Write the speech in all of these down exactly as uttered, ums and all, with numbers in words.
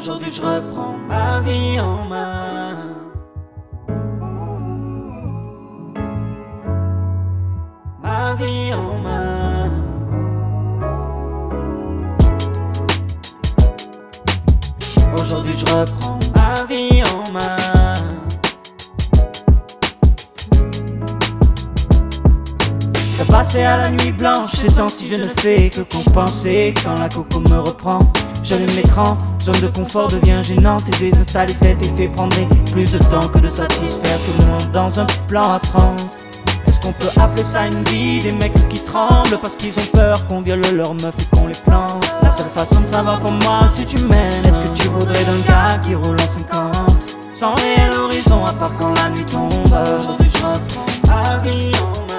Aujourd'hui je reprends ma vie en main. Ma vie en main. Aujourd'hui je reprends ma vie en main. T'as passé à la nuit blanche, ces temps-ci je ne fais que compenser. Quand la coco me reprend, j'allume l'écran, zone de confort devient gênante. Et désinstaller cet effet prendrait plus de temps que de satisfaire tout le monde dans un plan à trente. Est-ce qu'on peut appeler ça une vie? Des mecs qui tremblent parce qu'ils ont peur qu'on viole leur meuf et qu'on les plante. La seule façon de savoir pour moi si tu m'aimes, est-ce que tu voudrais d'un gars qui roule en cinquante sans réel horizon à part quand la nuit tombe? Aujourd'hui je reprends ma vie en main.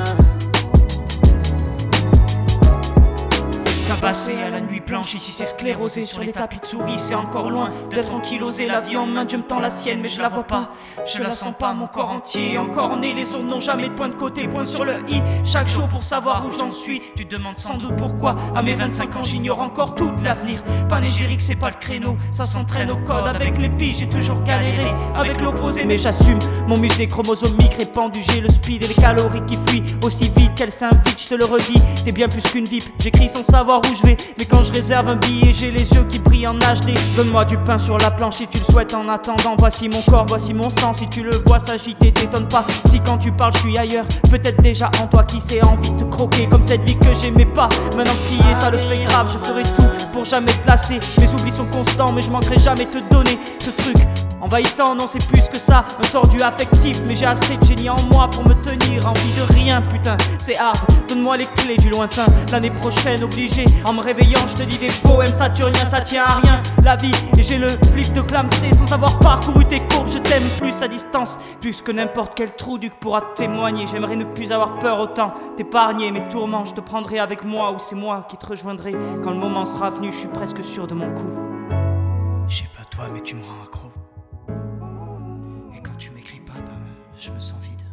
Passé à la nuit blanche, ici c'est sclérosé. Sur les tapis de souris, c'est encore loin d'être ankylosé. La vie en main, Dieu me tend la sienne, mais je la vois pas. Je la sens pas, mon corps entier encore né. Les ondes n'ont jamais de point de côté, point sur le i. Chaque jour pour savoir où j'en suis. Tu te demandes sans doute pourquoi. À mes vingt-cinq ans, j'ignore encore tout l'avenir. Panégyrique, c'est pas le créneau, ça s'entraîne au code. Avec les piges, j'ai toujours galéré avec l'opposé, mais j'assume mon musée chromosomique répandu. J'ai le speed et les calories qui fuient aussi vite qu'elles s'invitent. Je te le redis, t'es bien plus qu'une V I P. J'écris sans savoir où je vais, mais quand je réserve un billet, j'ai les yeux qui brillent en H D. Donne-moi du pain sur la planche si tu le souhaites en attendant. Voici mon corps, voici mon sang. Si tu le vois s'agiter, t'étonne pas si quand tu parles je suis ailleurs. Peut-être déjà en toi qui s'est envie de te croquer comme cette vie que j'aimais pas. Maintenant que t'y es, ça le fait grave. Je ferai tout pour jamais te placer. Mes oublis sont constants, mais je manquerai jamais te donner ce truc envahissant. Non, c'est plus que ça, un tordu affectif. Mais j'ai assez de génie en moi pour me tenir. Envie de rien, putain, c'est hard. Donne-moi les clés du lointain. L'année prochaine, obligé. En me réveillant, je te dis des poèmes saturniens, ça tient à rien. La vie, et j'ai le flip de clamser. Sans avoir parcouru tes courbes, je t'aime plus à distance. Plus que n'importe quel trou duc pourra témoigner. J'aimerais ne plus avoir peur autant. T'épargner mes tourments, je te prendrai avec moi. Ou c'est moi qui te rejoindrai. Quand le moment sera venu, je suis presque sûr de mon coup. Je sais pas toi, mais tu me rends accro. Et quand tu m'écris pas, bah, je me sens vide.